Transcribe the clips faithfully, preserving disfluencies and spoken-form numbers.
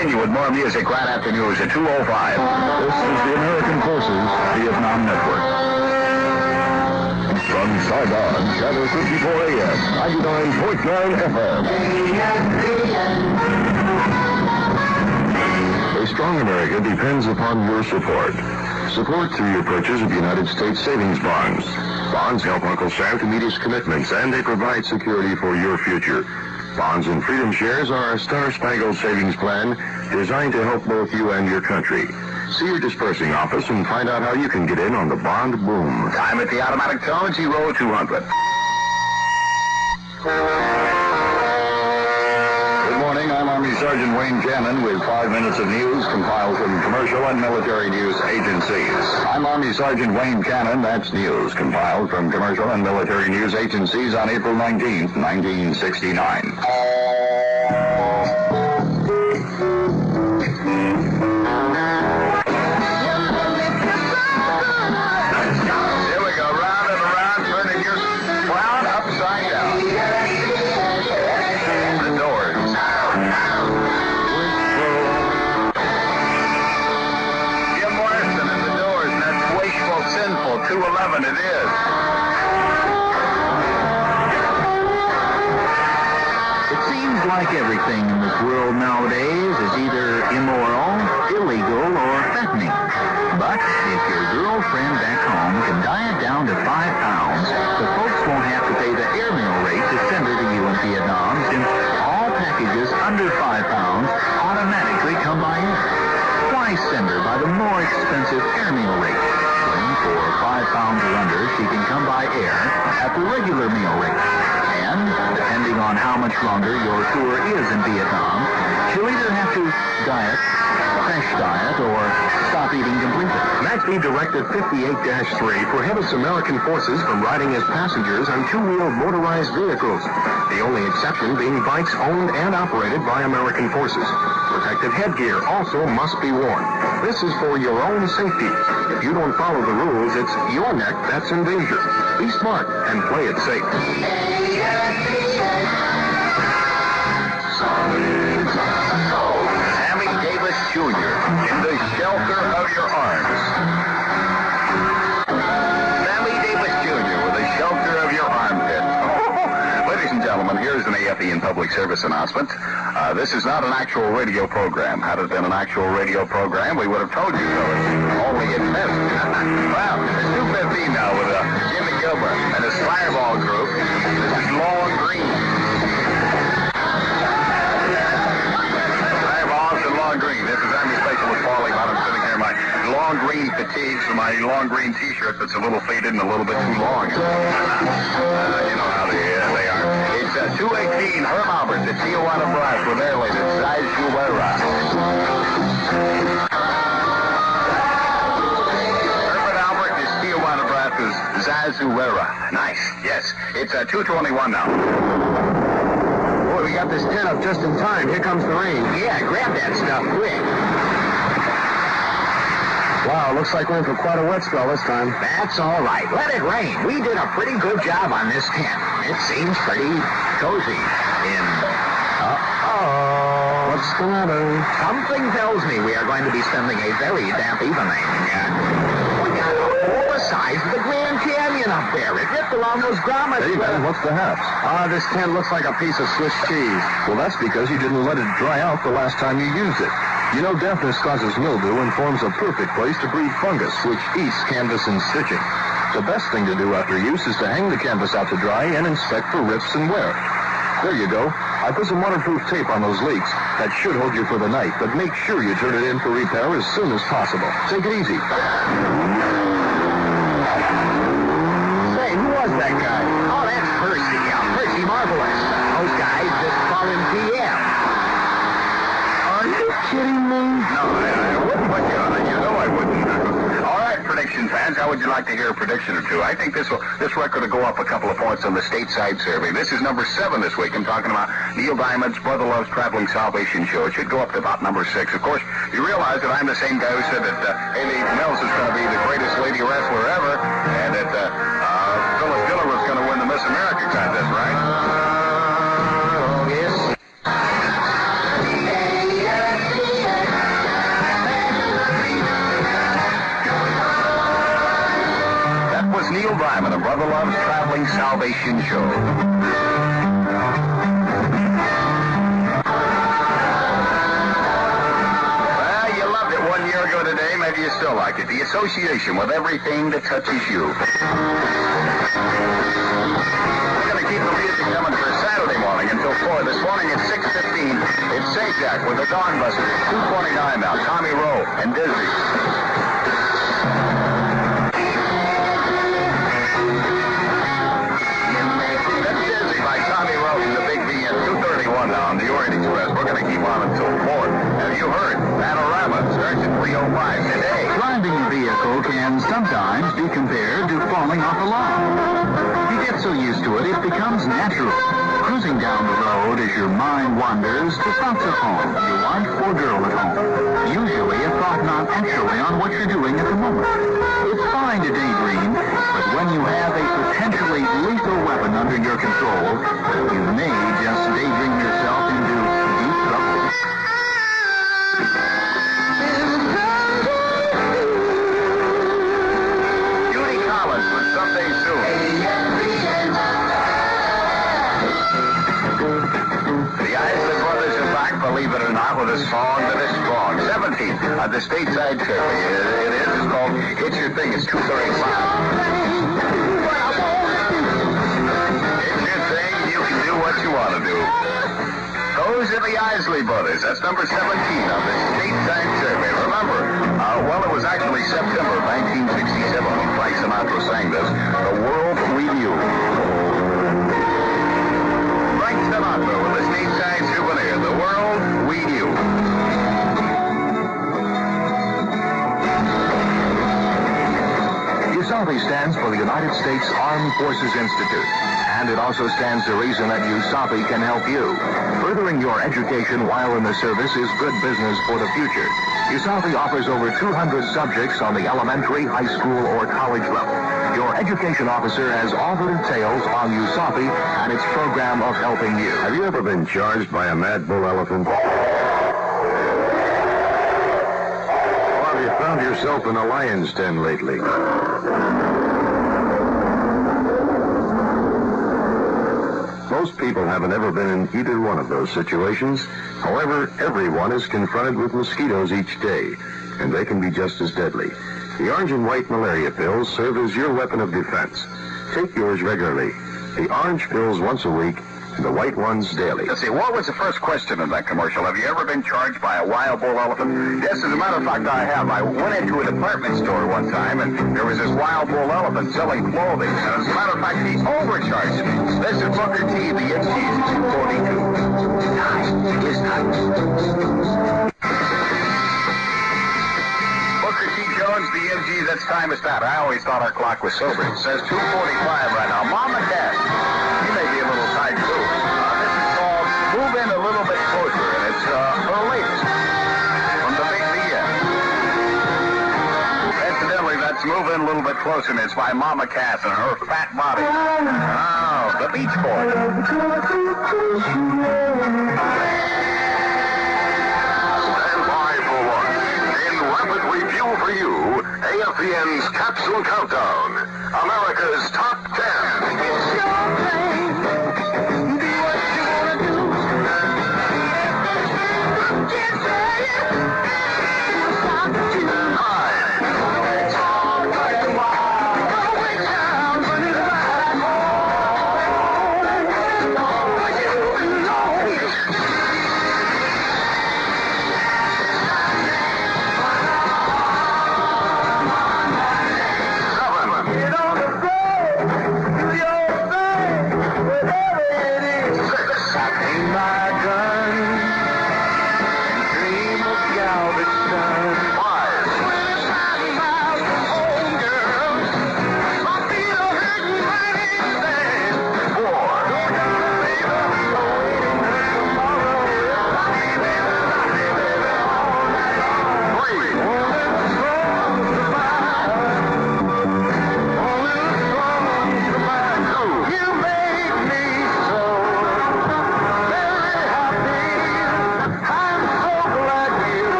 continue with more music right after news at two oh five. This is the American Forces Vietnam Network. From Saigon, Channel fifty-four A M, ninety-nine point nine F M. A strong America depends upon your support. Support through your purchase of United States savings bonds. Bonds help Uncle Sam to meet his commitments, and they provide security for your future. Bonds and Freedom Shares are a star-spangled savings plan designed to help both you and your country. See your dispersing office and find out how you can get in on the bond boom. Time at the automatic tone, zero two hundred. Good morning, I'm Army Sergeant Wayne Cannon with five minutes of news compiled from commercial and military news agencies. I'm Army Sergeant Wayne Cannon, that's news compiled from commercial and military news agencies on April nineteenth, nineteen sixty-nine. two eleven it is. It seems like everything in this world nowadays is either immoral, illegal, or fattening. But if your girlfriend back home can diet down to five pounds, the folks won't have to pay the airmail rate to send her to you in Vietnam, since all packages under five pounds automatically come by air. Why send her by the more expensive airmail rate? For five pounds or under, she can come by air at the regular meal rate. And, depending on how much longer your tour is in Vietnam, she'll either have to diet, crash diet, or stop eating completely. NACV Directive fifty-eight dash three prohibits American forces from riding as passengers on two-wheeled motorized vehicles, the only exception being bikes owned and operated by American forces. Protective headgear also must be worn. This is for your own safety. If you don't follow the rules, it's your neck that's in danger. Be smart and play it safe. Sammy Davis Junior in the shelter of your arms. Sammy Davis Junior with the shelter of your armpit. Ladies and gentlemen, here's an A F E and public service announcement. Uh, this is not an actual radio program. Had it been an actual radio program, we would have told you so. It's only it missed. Well, it's two fifteen now with uh, Jimmy Gilbert and his Fireball group. This is Long Green. Fireballs and Long Green. This is Army Specialist Paulie Bottom sitting here in my long green fatigues and my long green T-shirt that's a little faded and a little bit too long. uh, you know how they, uh, they are. It's uh, two eighteen Herm Albert, the Tijuana Brass with their latest Zaz Juera. Herbert Albert is Tijuana Brass's Zaz Juera. Nice, yes. It's uh, two twenty-one now. Boy, we got this tent up just in time. Here comes the rain. Yeah, grab that stuff quick. Wow, looks like we're in for quite a wet spell this time. That's all right. Let it rain. We did a pretty good job on this tent. It seems pretty cozy in... Uh-oh. What's the matter? Something tells me we are going to be spending a very damp evening. Uh, we got all the size of the Grand Canyon up there. It ripped along those grommets. Hey, Ben, what's the haps? Ah, uh, this tent looks like a piece of Swiss cheese. Well, that's because you didn't let it dry out the last time you used it. You know, dampness causes mildew and forms a perfect place to breed fungus, which eats canvas and stitching. The best thing to do after use is to hang the canvas out to dry and inspect for rips and wear. There you go. I put some waterproof tape on those leaks. That should hold you for the night, but make sure you turn it in for repair as soon as possible. Take it easy. Say, who was that guy? Oh, that's Percy. Uh, Percy Marvelous. Those guys just call him P M. Are you kidding me? No, I, I wouldn't put you on it. You know I wouldn't. All right, prediction fans, how would you like to hear a prediction or two? I think this will, this record will go up a couple of points on the stateside survey. This is number seven this week. I'm talking about Neil Diamond's Brother Love's Traveling Salvation Show. It should go up to about number six. Of course, you realize that I'm the same guy who said that uh, Haley Mills is going to be the greatest lady wrestler ever, and that uh, uh, Phyllis Diller was going to win the Miss America contest, right? Yes. Station Show. Well, you loved it one year ago today. Maybe you still like it. The association with everything that touches you. We're going to keep the music coming for Saturday morning until four. This morning at six fifteen, it's Sajak with the Dawn Busters. two twenty-nine now. Tommy Rowe and Dizzy. That's Dizzy by Tommy Rowe from the Big V at two thirty-one now on the Orient Express. We're going to keep on until four. Have you heard? Panorama starts at three oh five today. Driving a vehicle can sometimes be compared to falling off a log. You get so used to it, it becomes natural. Cruising down the road as your mind wanders to thoughts of home, your wife or girl at home. Usually a thought not actually on what you're doing at the moment. It's fine to daydream, but when you have a potentially lethal weapon under your control, you may just daydream yourself into deep trouble. Judy Collins with Someday Soon. The Isley Brothers are back, believe it or not, with a song that is strong. seventeenth at the stateside survey. It is. It's called It's Your Thing. It's two thirty-five. It's your thing. You can do what you want to do. Those are the Isley Brothers. That's number seventeen on the stateside survey. Remember, uh, well, it was actually September of nineteen sixty-seven when Frank Sinatra sang this. The World We Knew. Frank Sinatra with the stateside souvenir. The World We Knew. USAVI stands for the United States Armed Forces Institute, and it also stands to reason that USAVI can help you. Furthering your education while in the service is good business for the future. USAVI offers over two hundred subjects on the elementary, high school, or college level. Your education officer has all the details on USAVI and its program of helping you. Have you ever been charged by a mad bull elephant? Or have you found yourself in a lion's den lately? Most people haven't ever been in either one of those situations. However, everyone is confronted with mosquitoes each day, and they can be just as deadly. The orange and white malaria pills serve as your weapon of defense. Take yours regularly. The orange pills once a week, and the white ones daily. Let's see, what was the first question in that commercial? Have you ever been charged by a wild bull elephant? Yes, as a matter of fact, I have. I went into a department store one time, and there was this wild bull elephant selling clothing. And as a matter of fact, he overcharged me. This is Booker T, the M Gs, two forty-two. Time is time. Booker T. Jones, the M Gs, that's time is that. I always thought our clock was sober. It says two forty-five right now. Mama Cat, you may be a little tight, too. Uh, this is called Move In a Little Bit Closer, and it's uh, her latest from the Big V M. Incidentally, that's Move In a Little Bit Closer, and it's by Mama Cass and her fat body. Oh, the Beach Boys. Stand by for one. In rapid review for you, A F P N's Capsule Countdown. America's Top ten.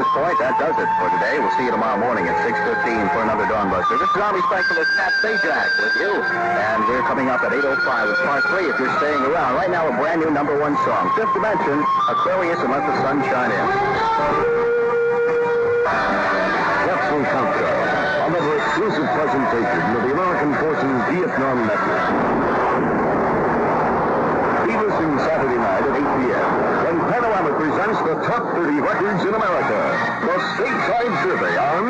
this point, that does it for today. We'll see you tomorrow morning at six fifteen for another Dawnbuster. This is Army Specialist Pat Sajak with you. And we're coming up at eight oh five with part three if you're staying around. Right now, a brand new number one song. Fifth Dimension, Aquarius and Let the Sun Shine In. Capsule Countdown. Another exclusive presentation of the American Forces Vietnam Network. Be listening Saturday night at eight p.m. when Panorama presents the top thirty records in America. The Stateside Survey on...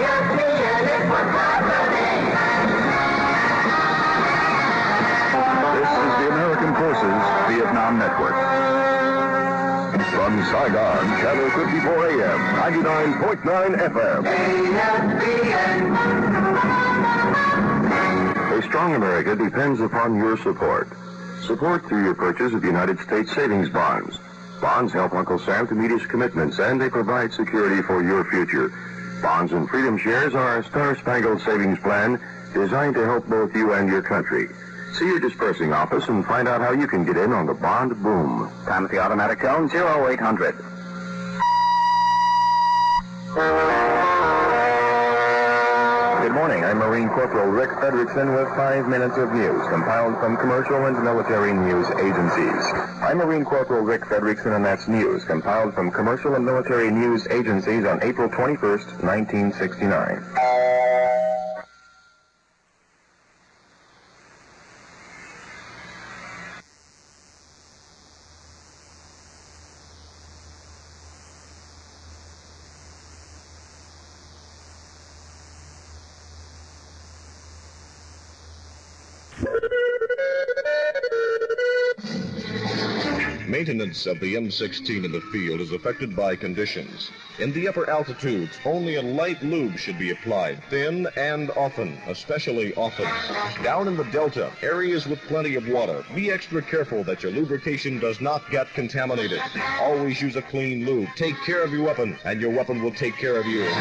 This is the American Forces Vietnam Network. From Saigon, Channel fifty-four A M, ninety-nine point nine F M. A strong America depends upon your support. Support through your purchase of United States savings bonds. Bonds help Uncle Sam to meet his commitments, and they provide security for your future. Bonds and Freedom Shares are a star-spangled savings plan designed to help both you and your country. See your dispersing office and find out how you can get in on the bond boom. Time at the automatic tone, oh eight hundred. Good morning. I'm Marine Corporal Rick Fredrickson with five minutes of news compiled from commercial and military news agencies. I'm Marine Corporal Rick Fredrickson, and that's news compiled from commercial and military news agencies on April twenty-first, nineteen sixty-nine. Maintenance of the M sixteen in the field is affected by conditions. In the upper altitudes, only a light lube should be applied, thin and often, especially often. Down in the Delta, areas with plenty of water, be extra careful that your lubrication does not get contaminated. Always use a clean lube. Take care of your weapon, and your weapon will take care of you.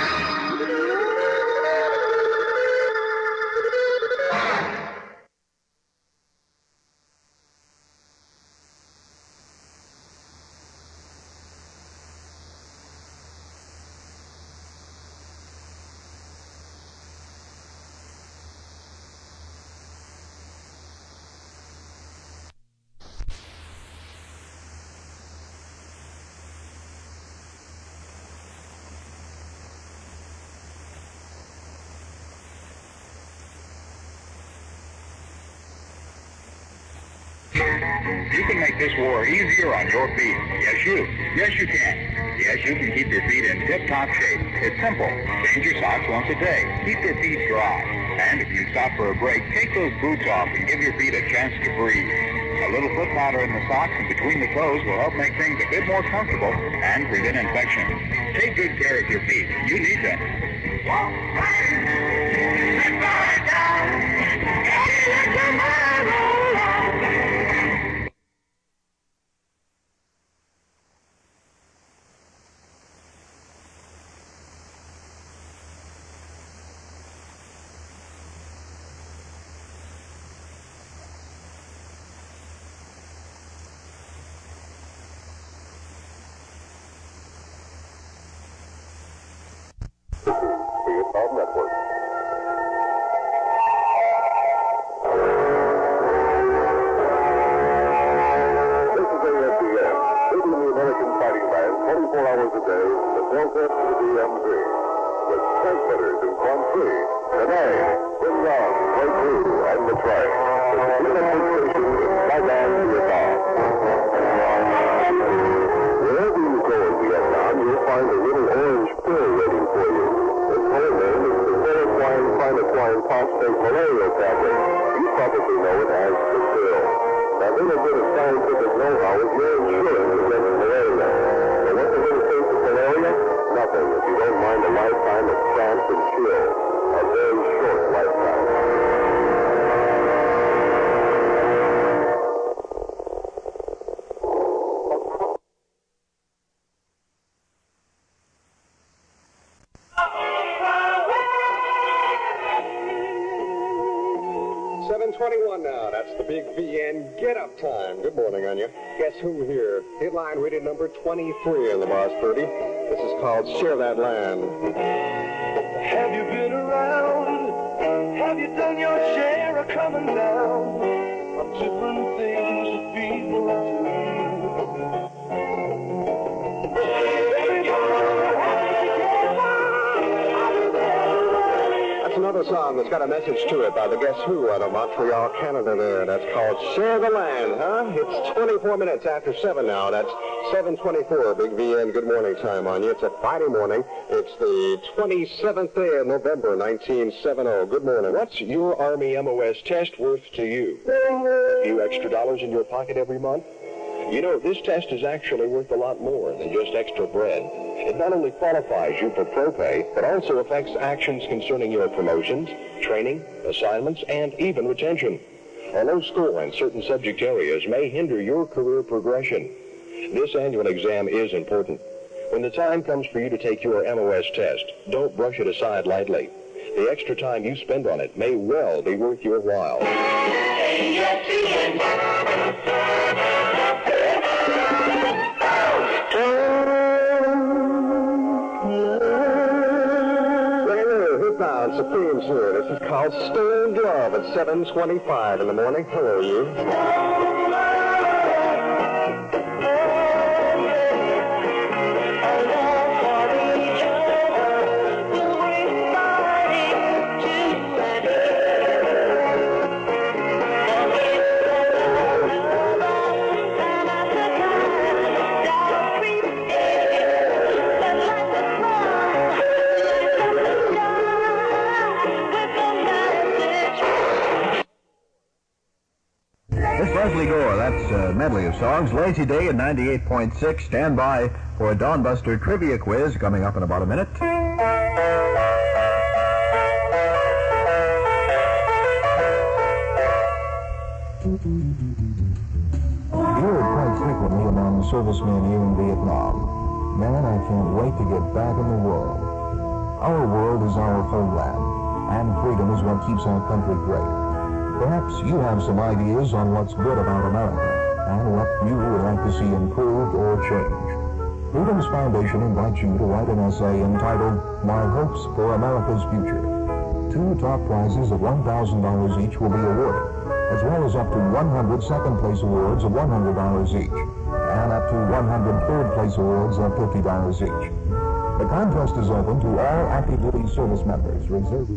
You can make this war easier on your feet. Yes, you. Yes, you can. Yes, you can keep your feet in tip-top shape. It's simple. Change your socks once a day. Keep your feet dry. And if you stop for a break, take those boots off and give your feet a chance to breathe. A little foot powder in the socks and between the toes will help make things a bit more comfortable and prevent infection. Take good care of your feet. You need them. Vietnam Network. This is A S D M, leading the American fighting band twenty-four hours a day, the Delta to the D M Z. With transmitters in Quan three, Danang, Bin Yang, Way two, and the Train. The United Station in Saigon, Vietnam. Wherever you go in Vietnam, you'll find a little orange pill waiting for you. Its whole name is the chloroquine phenytoin phosphate malaria tablet. You probably know it as the pill. That little bit of scientific know-how is your insurance against malaria. And what's a little taste of malaria? Nothing if you don't mind a lifetime of cramps and chills. A very short lifetime. seven twenty-one now. That's the big V N get-up time. Good morning, Anya. Guess who here? Headline rated number twenty-three in the Boss thirty. This is called Share That Land. Have you been around? Have you done your share of coming down on different things that people do? That's another song that's got a message to it by the Guess Who out of Montreal, Canada there. That's called Share the Land, huh? It's twenty-four minutes after seven now. That's seven twenty-four, Big V N. Good morning time on you. It's a Friday morning. It's the twenty-seventh day of November, nineteen seventy. Good morning. What's your Army M O S test worth to you? A few extra dollars in your pocket every month? You know, this test is actually worth a lot more than just extra bread. It not only qualifies you for ProPay, but also affects actions concerning your promotions, training, assignments, and even retention. A low score in certain subject areas may hinder your career progression. This annual exam is important. When the time comes for you to take your M O S test, don't brush it aside lightly. The extra time you spend on it may well be worth your while. Supremes here. This is called Stone Glove at seven twenty-five in the morning. Hello, you. Leslie Gore, that's a medley of songs. Lazy Day in ninety-eight point six. Stand by for a Dawnbuster trivia quiz coming up in about a minute. You heard quite frequently among servicemen here in Vietnam. Man, I can't wait to get back in the world. Our world is our homeland, and freedom is what keeps our country great. Perhaps you have some ideas on what's good about America and what you would like to see improved or changed. Freedom's Foundation invites you to write an essay entitled My Hopes for America's Future. Two top prizes of one thousand dollars each will be awarded, as well as up to one hundred second-place awards of one hundred dollars each, and up to one hundred third-place awards of fifty dollars each. The contest is open to all active duty service members, reserved.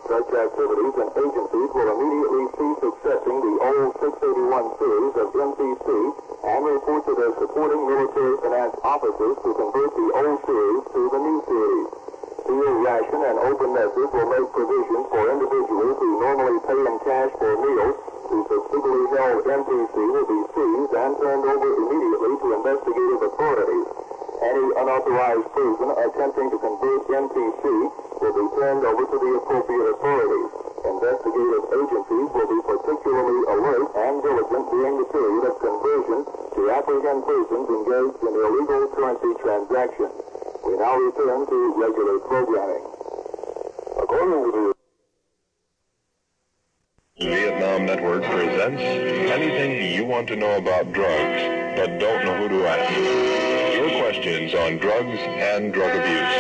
Such activities and agencies will immediately cease accessing the old six eighty-one series of M P C and report to their supporting military finance offices to convert the old series to the new series. Field ration and open message will make provisions for individuals who normally pay in cash for meals whose subsidiary held M P C will be seized and turned over immediately to investigative authorities. Any unauthorized person attempting to convert M P C will be turned over to the appropriate authorities. Investigative agencies will be particularly alert and diligent during the period of conversion to apprehend persons engaged in illegal currency transactions. We now return to regular programming. According to the Vietnam Network presents Anything You Want to Know About Drugs, but Don't Know Who to Ask. Your questions on drugs and drug abuse.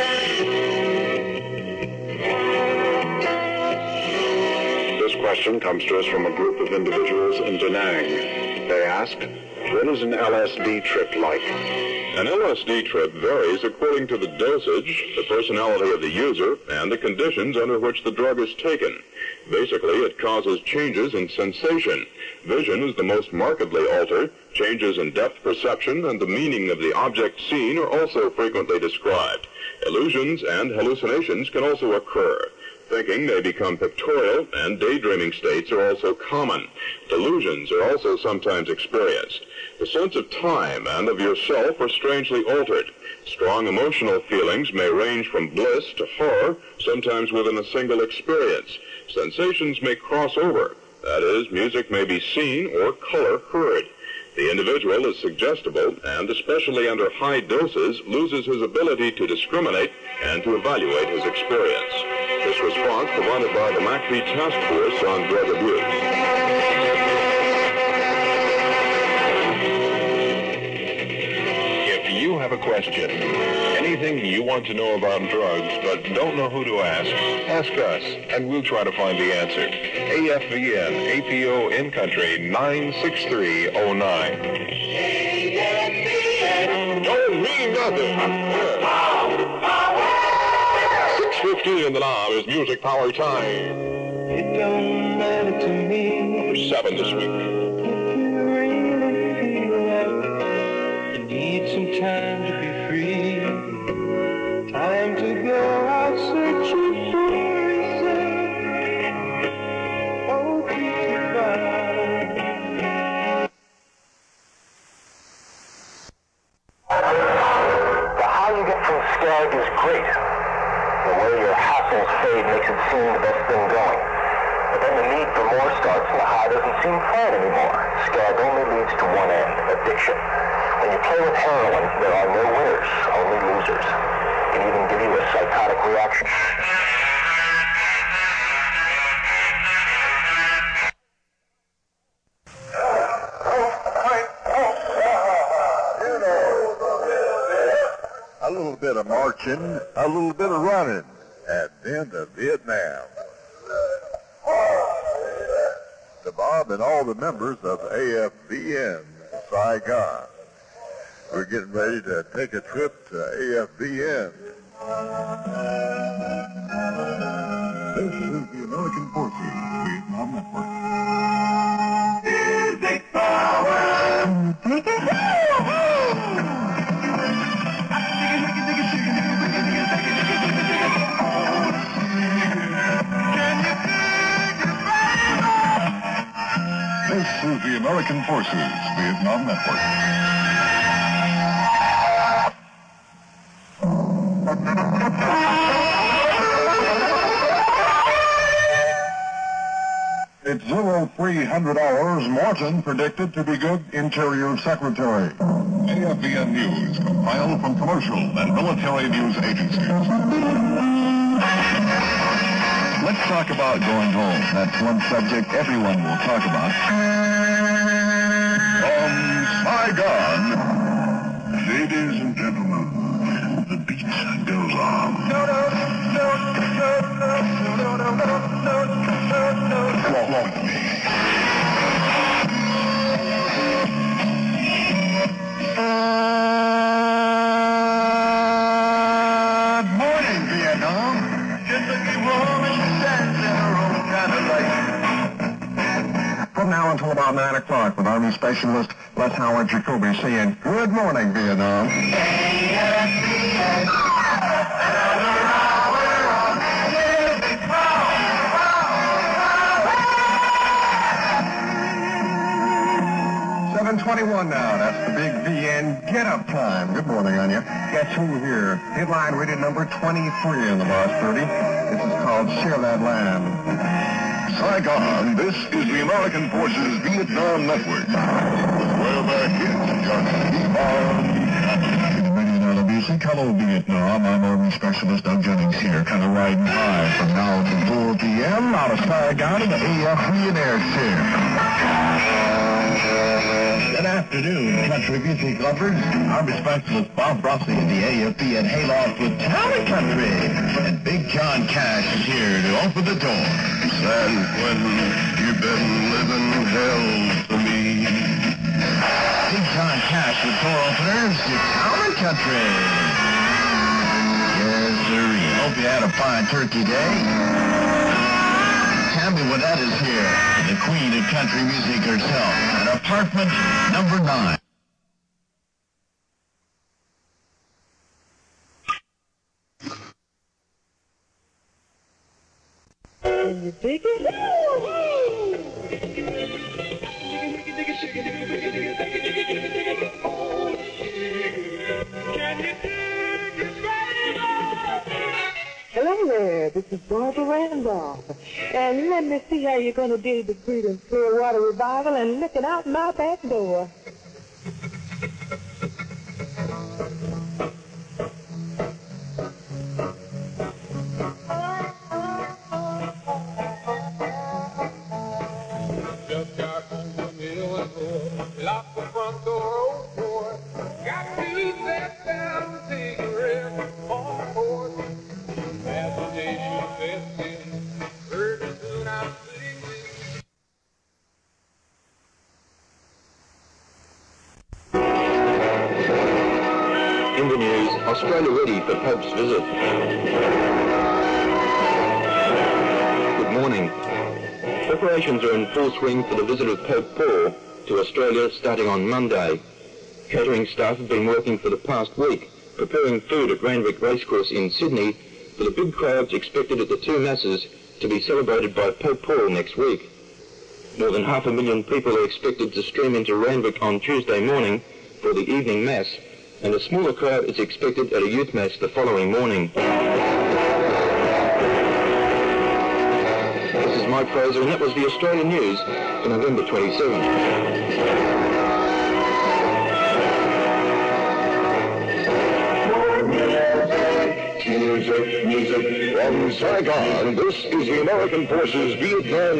This question comes to us from a group of individuals in Da Nang. They ask, what is an L S D trip like? An L S D trip varies according to the dosage, the personality of the user, and the conditions under which the drug is taken. Basically, it causes changes in sensation. Vision is the most markedly altered. Changes in depth perception and the meaning of the object seen are also frequently described. Illusions and hallucinations can also occur. Thinking may become pictorial, and daydreaming states are also common. Delusions are also sometimes experienced. The sense of time and of yourself are strangely altered. Strong emotional feelings may range from bliss to horror, sometimes within a single experience. Sensations may cross over. That is, music may be seen or color heard. The individual is suggestible and, especially under high doses, loses his ability to discriminate and to evaluate his experience. This response provided by the M A C V Task Force on Drug Abuse. You have a question, anything you want to know about drugs but don't know who to ask, ask us, and we'll try to find the answer. A F V N, A P O in country, nine six three oh nine. Don't mean nothing. six fifteen in the knob is music power time. It don't matter to me. Number seven this week. Need some time to be free, time to go out searching for yourself. Oh, keep it by. The how you get from Skag is great. The way your hassles fade makes it seem the best thing going. But then the need for more starts and the high doesn't seem fun anymore. Skag only leads to one end, addiction. When you play with heroin, there are no winners, only losers. It can even give you a psychotic reaction. A little bit of marching, a little bit of running, at the end of Vietnam. To Bob and all the members of A F V N Saigon. We're getting ready to take a trip to A F V N. This is the American Forces Vietnam Network. Music power! Take it This is the American Forces Vietnam Network. It's zero three hundred hours. Morton predicted to be good Interior Secretary. A F V N News, compiled from commercial and military news agencies. Let's talk about going home. That's one subject everyone will talk about. From Saigon, ladies and gentlemen, the beat goes on. No, no, no, no, no, no, no, no, no, no, no. Walk with me. Good morning, Vietnam. Just a few moments to stand there. about nine o'clock with Army Specialist Les Howard Jacoby saying, good morning, Vietnam. seven twenty-one now. That's the Big V N get-up time. Good morning, Anya. Guess who here? Headline rated number twenty-three in the Boss thirty. This is called Share That Land. Saigon, this is the American Forces Vietnam Network. Where the hits just keep on. Hello, Vietnam. I'm Army Specialist Doug Jennings here, kind of riding high from now to four p.m. out of Saigon in the A F Millionaire Chair. Good afternoon, country music lovers. Army Specialist Bob Rossi of the A F B at Hayloft with Town and Country. And Big John Cash is here to open the door. San Quentin, you've been living hell to me. Big John Cash with door openers to Town and Country. Yes, sir. Hope you had a fine turkey day. Tammy Wynette is here, the queen of country music herself, at apartment number nine. Can you dig it? Hello there, this is Barbara Randolph. And let me see how you're going to do the Creedence Clearwater Revival and looking out my back door. Just got home from Illinois, locked the front door open, got to set down a cigarette on the porch. Imagination sets in, pretty soon I'm singing. In the news, Australia ready for Pope's visit. Good morning. Preparations are in full swing for the visit of Pope Paul to Australia starting on Monday. Catering staff have been working for the past week, preparing food at Randwick Racecourse in Sydney for the big crowds expected at the two masses to be celebrated by Pope Paul next week. More than half a million people are expected to stream into Randwick on Tuesday morning for the evening mass, and a smaller crowd is expected at a youth mass the following morning. This is Mike Fraser, and that was the Australian News for November twenty-seventh. Music, music from Saigon. This is the American Forces Vietnam.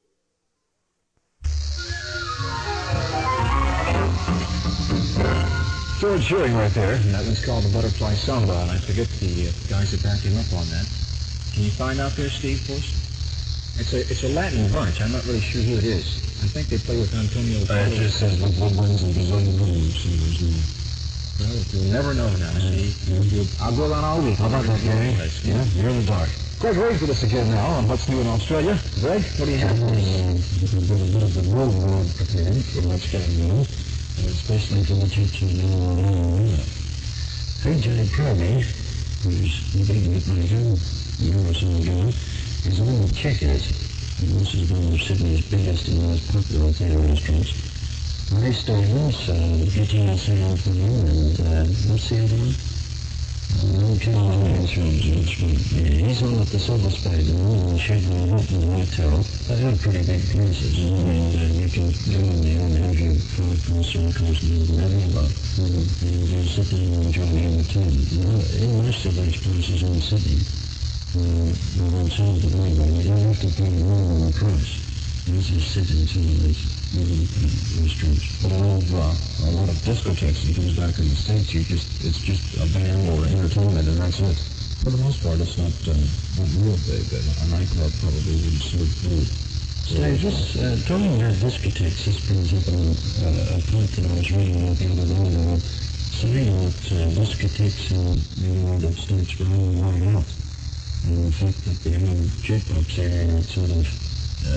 George Shearing right there, and that one's called the Butterfly Samba, and I forget the uh, guys that back him up on that. Can you find out there, Steve, for us? It's a it's a Latin bunch. I'm not really sure who it is. I think they play with Antonio. Uh, it just says the ones and Brazilian blues. Well, you'll never know now, see? Yeah. I'll go around all week. How about that, Gary? Yeah, you're in the dark. Greg Ray's with us again now on What's New in Australia. Greg, what do you have? There's a bit of the road road prepared for what's going on, especially for the teachers in the Hey, Johnny Kirby, who's the big advisor, you know what's on going, is a little Checkers. And this is one of Sydney's biggest and most popular theatre restaurants. Ray Stevens, uh, getting us in for you, and uh, what's the other one? Uh, okay, that's right, that's right. Yeah, he's on at the Silver Spade, and the Chevron Hilton Hotel. They have pretty big places, and uh, you can go in there and have your five full circles and whatever you like. And you sit there and enjoy the entertainment. You know, in most of those places in the city, uh, they're on sale to everybody. You don't have to pay more than the price. You just sit in some of these restaurants. But a lot of, uh, a lot of discotheques and things back in the States, you just, it's just a band or entertainment and that's it. For the most part, it's not, uh, not real big. A nightclub probably would serve food. So I just, uh, talking about discotheques, this brings up a, uh, a point that I was reading about the other day. They were saying that uh, discotheques in the United States were all wide out. And the fact that they have jukebox area that sort of, uh,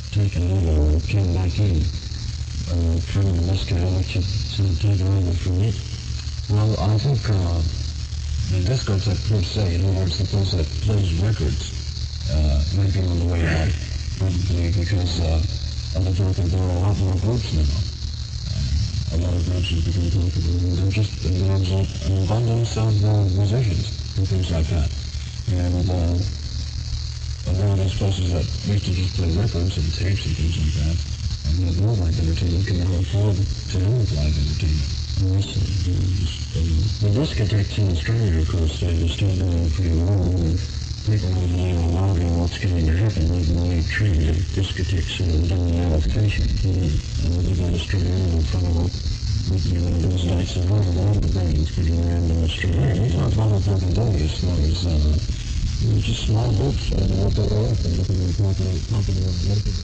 taken over and came back in uh, from Moscow, which had sort of taken over from it. Well, I think uh, the discotheque per se, in other words, the place that plays records, uh, might be on the way out, probably because uh, I think that there are a lot more groups now. Uh, a lot of groups have become popular, and there just there's a, an abundance of uh, musicians and things like that. And uh, a lot of those places that used to just play records and tapes and things like that, and have no live entertainment, can now afford to have live entertainment. Also, the discotheques in Australia, of course, they're still doing pretty well, and people are now wondering what's going to happen with the new trend of discotheques and doing allocation. And they've got Australia in front of it. You know, those nights of all the bands getting around in Australia. It's not one of them today as far as, uh, you know, just small groups and what they're up and looking at popular, popular records.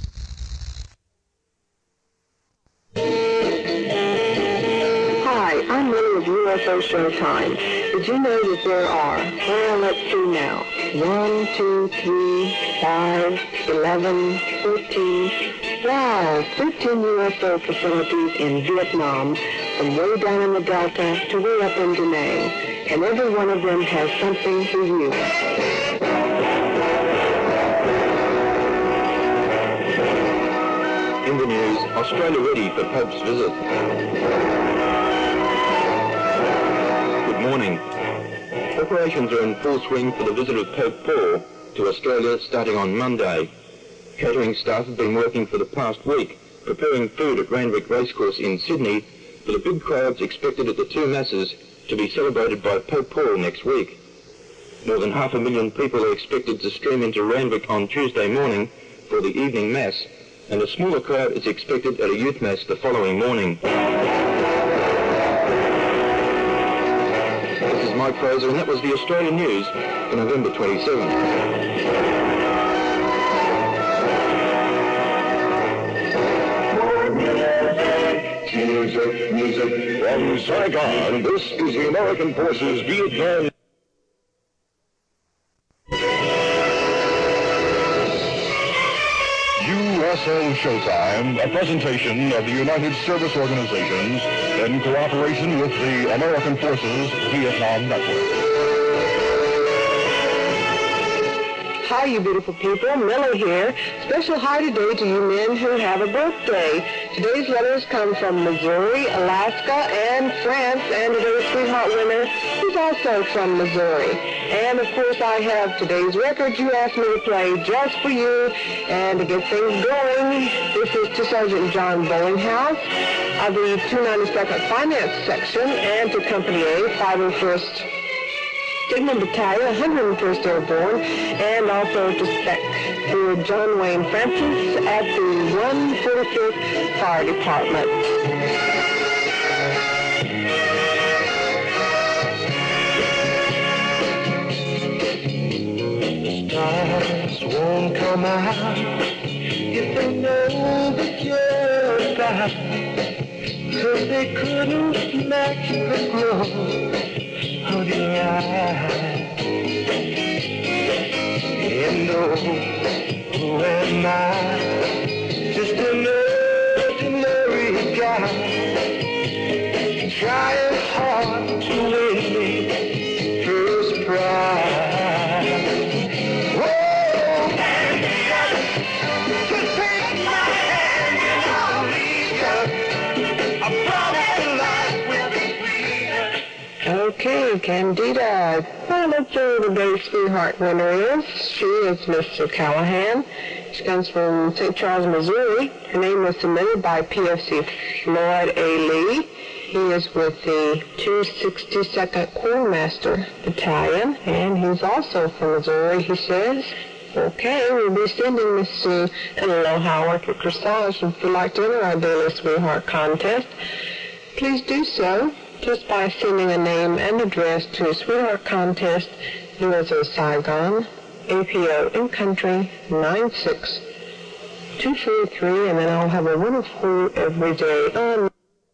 I'm Lily of U S O Showtime. Did you know that there are, well, let's see now, one, two, three, five, eleven, thirteen, wow, thirteen U S O facilities in Vietnam, from way down in the Delta to way up in Da Nang, and every one of them has something for you. In the news, Australia ready for Pope's visit. Morning. Preparations are in full swing for the visit of Pope Paul to Australia starting on Monday. Catering staff have been working for the past week, preparing food at Randwick Racecourse in Sydney for the big crowds expected at the two masses to be celebrated by Pope Paul next week. More than half a million people are expected to stream into Randwick on Tuesday morning for the evening mass, and a smaller crowd is expected at a youth mass the following morning. Mike Fraser, and that was the Australian News for November twenty-seventh. Music, music from Saigon. This is the American Forces Vietnam. U S O Showtime, a presentation of the United Service Organizations in cooperation with the American Forces Vietnam Network. Hi, you beautiful people. Millie here. Special hi today to you men who have a birthday. Today's letters come from Missouri, Alaska, and France, and today's sweetheart winner is also from Missouri. And, of course, I have today's record you asked me to play just for you. And to get things going, this is to Sergeant John Bollinghouse of the two ninety-second Finance Section and to Company A, five oh first Signal Battalion, one hundred first Airborne, and also to Spec to John Wayne Francis at the one forty-fifth Fire Department. Stars won't come out if they know that you're about, 'cause they couldn't match the glow of your eyes. And oh, who am I? Just an ordinary guy, trying hard to win me first prize. Okay, Candida. Well, let's see who today's sweetheart winner is. She is Miss O'Callahan. She comes from Saint Charles, Missouri. Her name was submitted by P F C Floyd A. Lee. He is with the two sixty-second Quartermaster Battalion, and he's also from Missouri, he says. Okay, we'll be sending Miss uh, Aloha Orchid Corsage if you'd like to enter our Daily Sweetheart Contest. Please do so just by sending a name and address to Sweetheart Contest, U S O Saigon, A P O in Country nine six two three three, and then I'll have a winner for you every day on.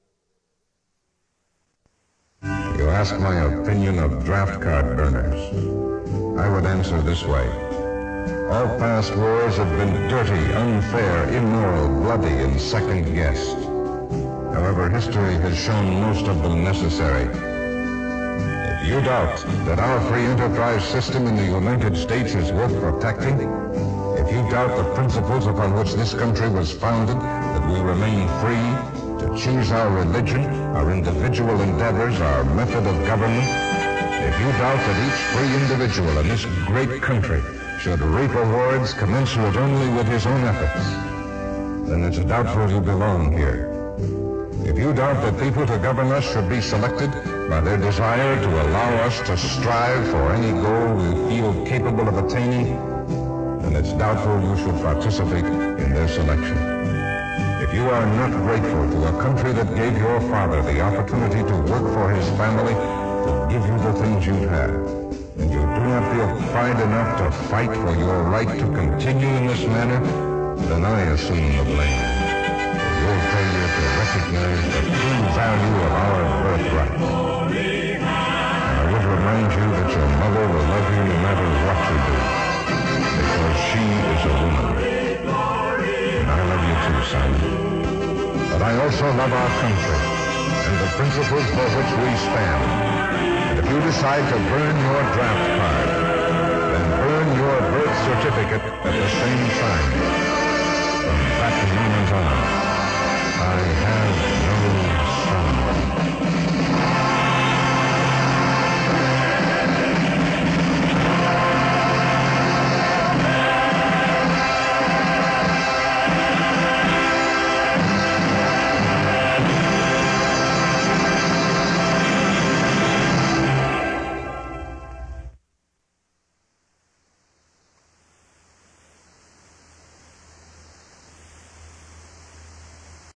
You ask my opinion of draft card burners. I would answer this way. All past wars have been dirty, unfair, immoral, bloody, and second-guessed. However, history has shown most of them necessary. If you doubt that our free enterprise system in the United States is worth protecting, if you doubt the principles upon which this country was founded, that we remain free to choose our religion, our individual endeavors, our method of government, if you doubt that each free individual in this great country should reap rewards commensurate only with his own efforts, then it's doubtful you belong here. If you doubt that people to govern us should be selected by their desire to allow us to strive for any goal we feel capable of attaining, then it's doubtful you should participate in their selection. If you are not grateful to a country that gave your father the opportunity to work for his family, to give you the things you have, and you do not feel pride enough to fight for your right to continue in this manner, then I assume the blame for your failure to recognize the true value of our birthright. And I would remind you that your mother will love you no matter what you do, because she is a woman. And I love you too, son. But I also love our country and the principles for which we stand. And if you decide to burn your draft card, then burn your birth certificate at the same time. From that moment on, I have no son.